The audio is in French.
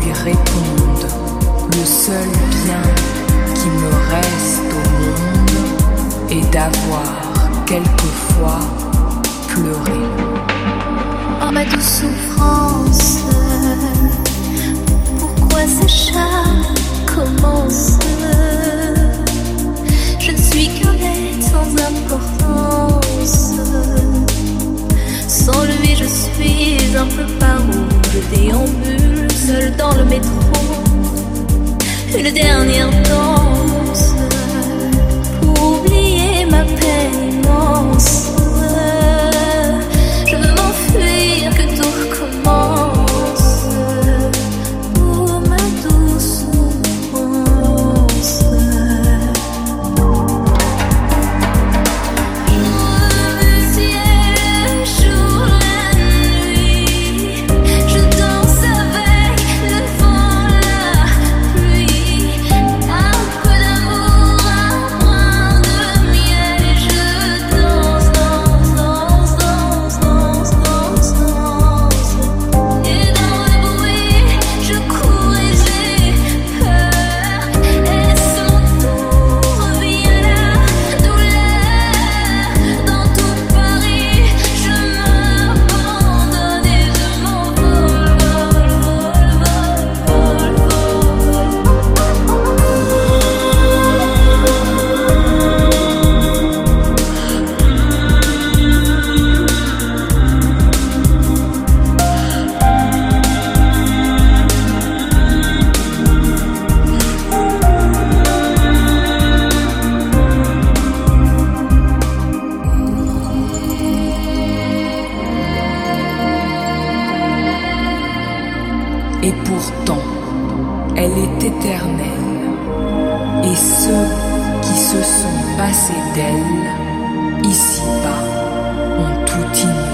lui réponde: le seul bien qui me reste au monde est d'avoir quelquefois pleuré. Oh ma douce souffrance, pourquoi ces charmes commencent? Je ne suis qu'un être sans importance. Sans lui je suis un peu paro. Je déambule seul dans le métro, une dernière danse pour oublier ma peine immense. Je veux m'enfuir, que tout recommence. Oh ma douce souffrance. Et pourtant, elle est éternelle, et ceux qui se sont passés d'elle, ici-bas, ont tout ignoré.